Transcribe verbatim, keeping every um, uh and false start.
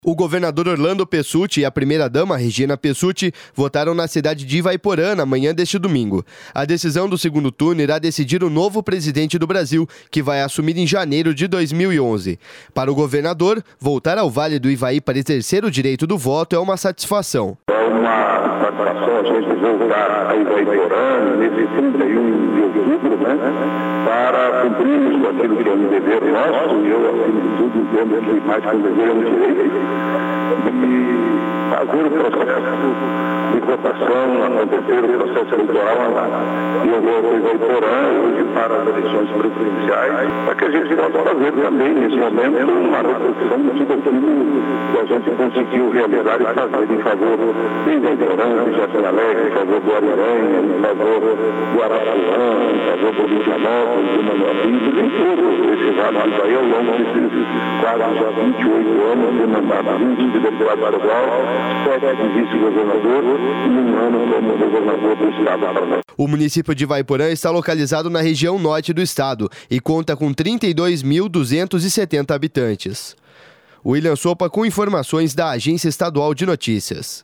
O governador Orlando Pessutti e a primeira-dama Regina Pessutti votaram na cidade de Ivaiporã na manhã deste domingo. A decisão do segundo turno irá decidir o novo presidente do Brasil, que vai assumir em janeiro de dois mil e onze. Para o governador, voltar ao Vale do Ivaí para exercer o direito do voto é uma satisfação. É uma satisfação a gente voltar a Ivaiporã nesse trinta e um de outubro, né, para cumprirmos com aquilo que é um dever nosso, e eu, acima de tudo, entendo que mais que um dever é um direito, e fazer o processo de votação, acontecer o processo eleitoral e eu vou ao Ivaiporã hoje para as eleições presidenciais, para que a gente possa fazer também, nesse momento, uma reflexão de tudo aquilo que a gente conseguiu realizar e fazer em favor de Ivaiporã, de Jardim Alegre, em favor do Ariranha, em favor do Arapuã, em favor do Vigianópolis, do Manoel, em todo esse Vale do Ivaí ao longo desses quase já vinte e oito anos de mandato, vinte de deputado estadual, sete de vice-governador e um ano como governador do estado do Paraná. O município de Ivaiporã está localizado na região norte do estado e conta com trinta e dois mil duzentos e setenta habitantes. William Sopa com informações da Agência Estadual de Notícias.